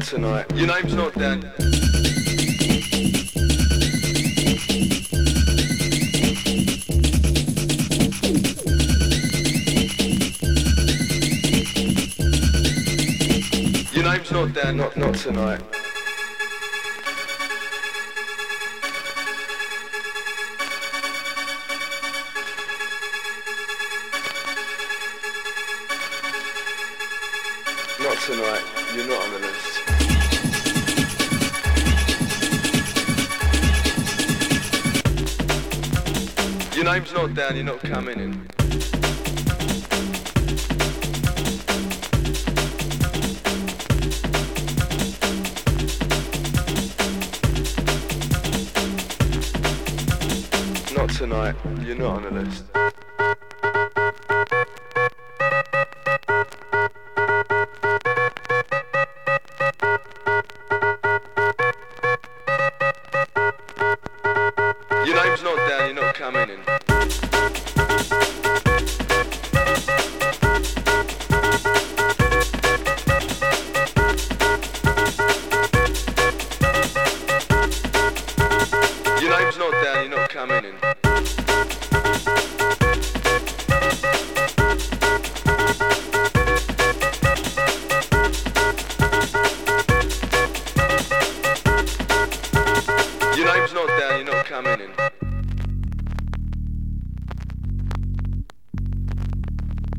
tonight. Your name's not Dan. Your name's not Dan. Not tonight. Not tonight. You're not on the list. Your name's not down, you're not coming in. Not tonight, you're not on the list. Your name's not down, you're not coming in. Your name's not down, you're not coming in. Your name's not down, you're not coming in.